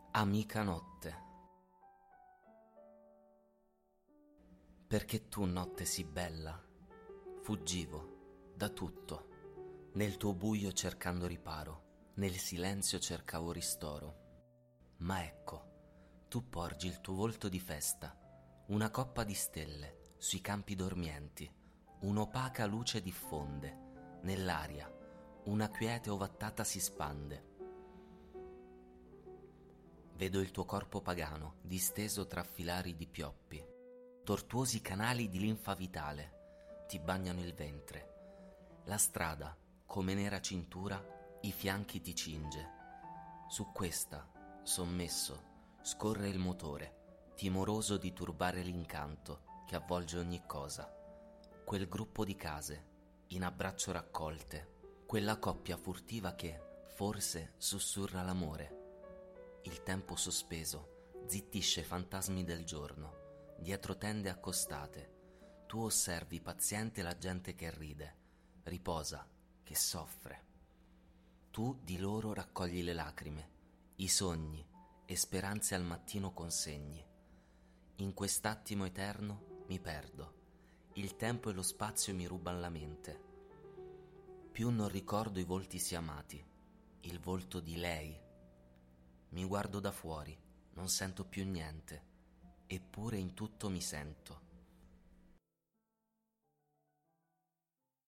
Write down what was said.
Amica notte. Perché tu, notte sì bella, fuggivo da tutto, nel tuo buio cercando riparo, nel silenzio cercavo ristoro. Ma ecco, tu porgi il tuo volto di festa, una coppa di stelle sui campi dormienti, un'opaca luce diffonde, nell'aria una quiete ovattata si spande. Vedo il tuo corpo pagano disteso tra filari di pioppi, tortuosi canali di linfa vitale ti bagnano il ventre. La strada, come nera cintura, i fianchi ti cinge. Su questa, sommesso, scorre il motore, timoroso di turbare l'incanto che avvolge ogni cosa. Quel gruppo di case, in abbraccio raccolte, quella coppia furtiva che, forse, sussurra l'amore. Il tempo sospeso zittisce i fantasmi del giorno, dietro tende accostate. Tu osservi paziente la gente che ride, riposa, che soffre. Tu di loro raccogli le lacrime, i sogni e speranze al mattino consegni. In quest'attimo eterno mi perdo, il tempo e lo spazio mi ruban la mente. Più non ricordo i volti siamati, il volto di lei. Mi guardo da fuori, non sento più niente, eppure in tutto mi sento.